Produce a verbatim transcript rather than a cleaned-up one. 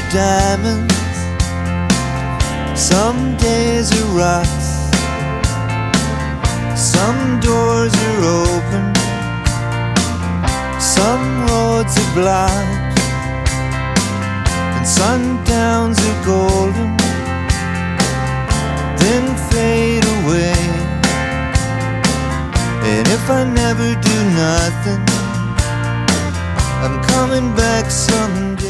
diamonds, some days are rocks, some doors are open, some roads are blocked, and sundowns are golden, then fade away. And if I never do nothing, I'm coming back someday.